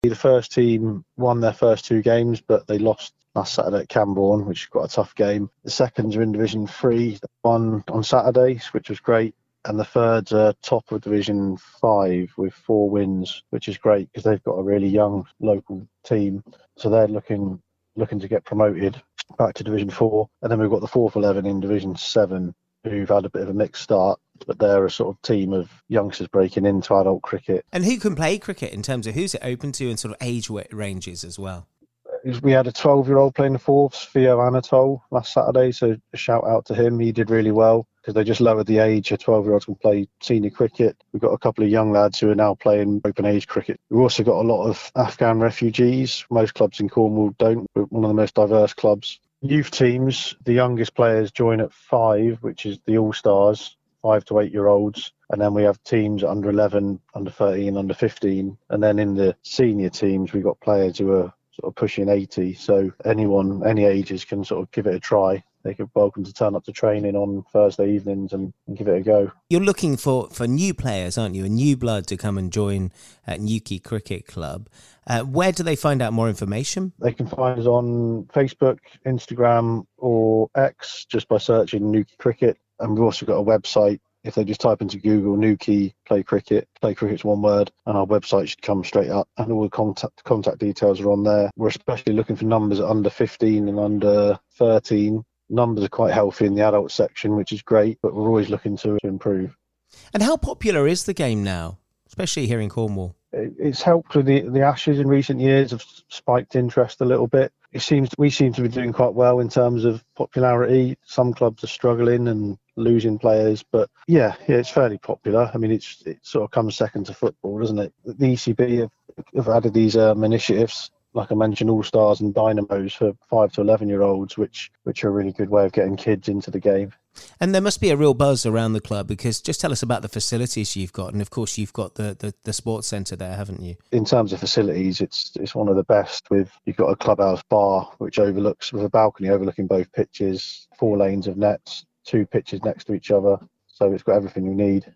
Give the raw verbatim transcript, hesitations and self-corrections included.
the first team won their first two games, but they lost last Saturday at Camborne, which is quite a tough game. The seconds are in Division three, they won on Saturday, which was great. And the thirds are top of Division five with four wins, which is great because they've got a really young local team. So they're looking looking to get promoted back to Division four. And then we've got the fourth eleven in Division seven who've had a bit of a mixed start, but they're a sort of team of youngsters breaking into adult cricket. And who can play cricket in terms of who's it open to and sort of age ranges as well? We had a twelve-year-old playing the fourths, Theo Anatole, last Saturday, so a shout out to him. He did really well because they just lowered the age. A twelve-year-old can play senior cricket. We've got a couple of young lads who are now playing open age cricket. We've also got a lot of Afghan refugees. Most clubs in Cornwall don't. We're one of the most diverse clubs. Youth teams, the youngest players join at five, which is the All-Stars, five to eight-year-olds. And then we have teams under eleven, under thirteen, under fifteen. And then in the senior teams, we've got players who are sort of pushing eighty, so anyone, any ages can sort of give it a try. They could welcome to turn up to training on Thursday evenings and, and give it a go. You're looking for, for new players, aren't you? A new blood to come and join at Newquay Cricket Club. Uh, where do they find out more information? They can find us on Facebook, Instagram or X just by searching Newquay Cricket. And we've also got a website. If they just type into Google Newquay Play Cricket, Play Cricket's one word, and our website should come straight up. And all the contact contact details are on there. We're especially looking for numbers at under fifteen and under thirteen. Numbers are quite healthy in the adult section, which is great, but we're always looking to, to improve. And how popular is the game now, especially here in Cornwall? It, it's helped with the, the Ashes in recent years, have spiked interest a little bit. It seems we seem to be doing quite well in terms of popularity. Some clubs are struggling and losing players, but yeah, yeah, it's fairly popular. I mean, it's it sort of comes second to football, doesn't it? The E C B have, have added these um, initiatives, like I mentioned, All Stars and Dynamos for five to eleven year olds, which which are a really good way of getting kids into the game. And there must be a real buzz around the club, because just tell us about the facilities you've got. And of course, you've got the, the, the sports centre there, haven't you? In terms of facilities, it's it's one of the best. With you've got a clubhouse bar, which overlooks, with a balcony overlooking both pitches, four lanes of nets, two pitches next to each other. So it's got everything you need.